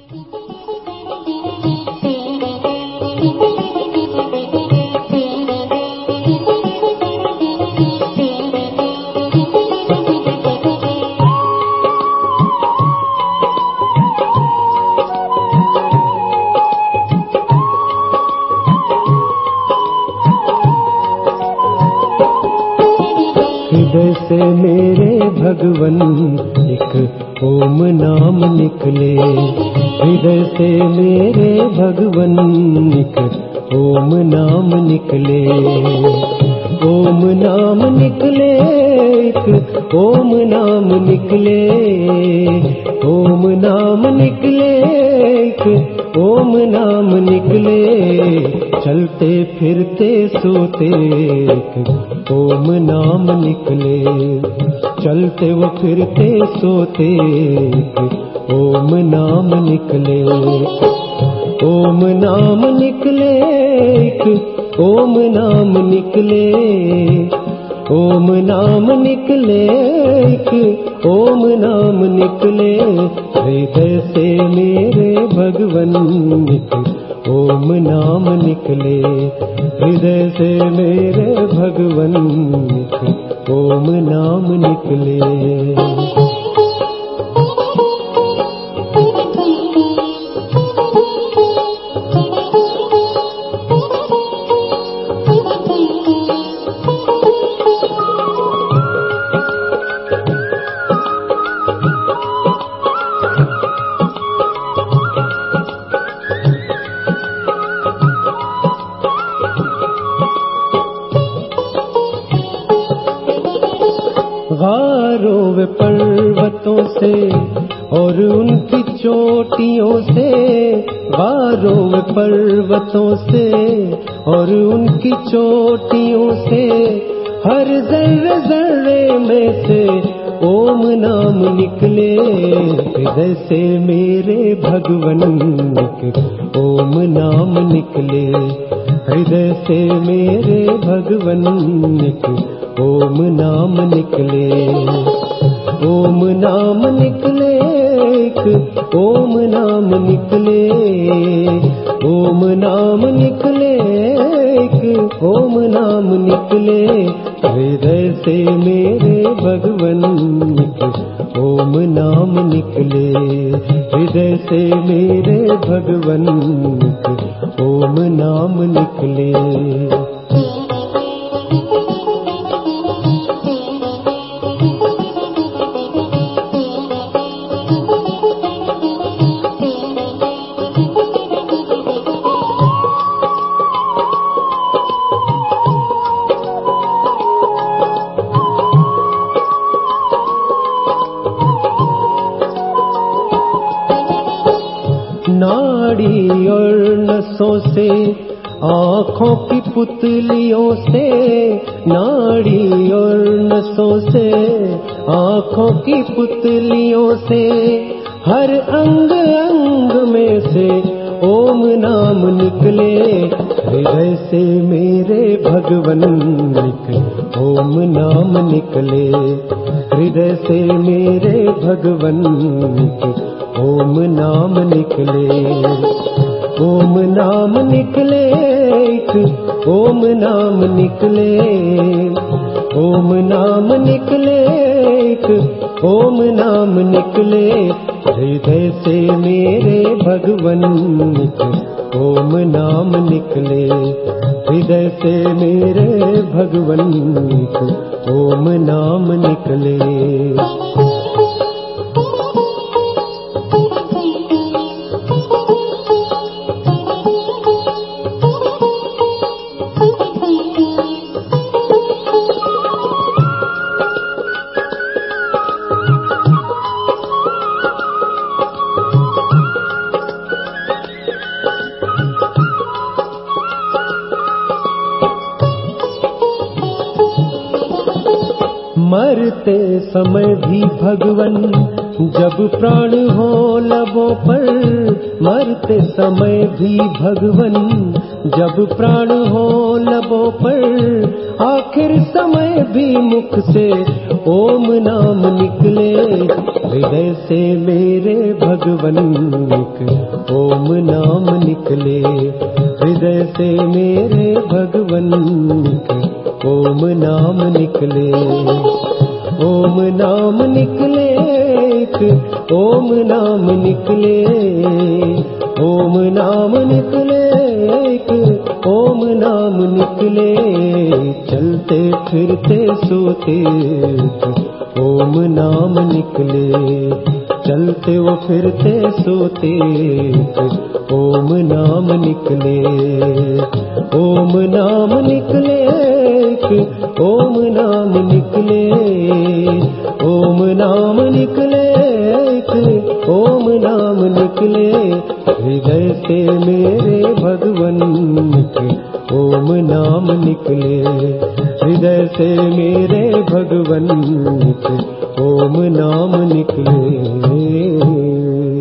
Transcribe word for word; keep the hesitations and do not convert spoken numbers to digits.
हृदय से मेरे भगवन एक ओम नाम निकले, हृदय से मेरे भगवन एक ओम नाम निकले, ओम नाम निकले, एक ओम नाम निकले, ओम नाम निकले, एक ओम नाम निकले, चलते फिरते सोते एक ओम नाम निकले, चलते वो फिरते सोते एक ओम नाम निकले, ओम नाम निकले, एक ओम नाम निकले, ओम नाम निकले, एक ओम नाम निकले, हृदय से मेरे भगवन एक ओम नाम निकले, हृदय से मेरे भगवन एक ओम नाम निकले। गारों व पर्वतों से और उनकी चोटियों से, गारों व पर्वतों से और उनकी चोटियों से, हर जर्रे जर्रे में से ओम नाम निकले, हृदय से मेरे भगवन एक ओम नाम निकले, हृदय से मेरे भगवन एक ओम नाम निकले, ओम नाम निकले, एक ओम नाम निकले, ओम नाम निकले, एक ओम नाम निकले, हृदय से मेरे भगवन एक ओम नाम निकले, हृदय से मेरे भगवन एक ओम नाम निकले। नाड़ी और नसों से, आँखों की पुतलियों से, नाड़ी और नसों से, आँखों की पुतलियों से, हर अंग अंग में से ओम नाम निकले, हृदय से मेरे भगवन एक ओम नाम निकले, हृदय से मेरे भगवन एक ओम नाम निकले, ओम नाम निकले, एक ओम नाम निकले, ओम नाम निकले, एक ओम नाम निकले, हृदय से मेरे भगवन एक ओम नाम निकले, हृदय से मेरे भगवन एक ओम नाम निकले। मरते समय भी भगवन जब प्राण हो लबों पर, मरते समय भी भगवन जब प्राण हो लबों पर आखिर समय भी मुख से ओम नाम निकले। हृदय से मेरे भगवन एक ओम नाम निकले। हृदय से मेरे भगवन एक ओम नाम निकले। ओम नाम निकले एक ओम नाम निकले। ओम नाम निकले एक ओम नाम निकले। चलते फिरते सोते एक ओम नाम निकले। चलते वो फिरते सोते एक ओम नाम निकले। ओम नाम निकले एक ओम नाम निकले। ओम नाम निकले एक ओम नाम निकले। हृदय से मेरे भगवन एक ओम नाम निकले। हृदय से मेरे भगवन एक ओम नाम निकले।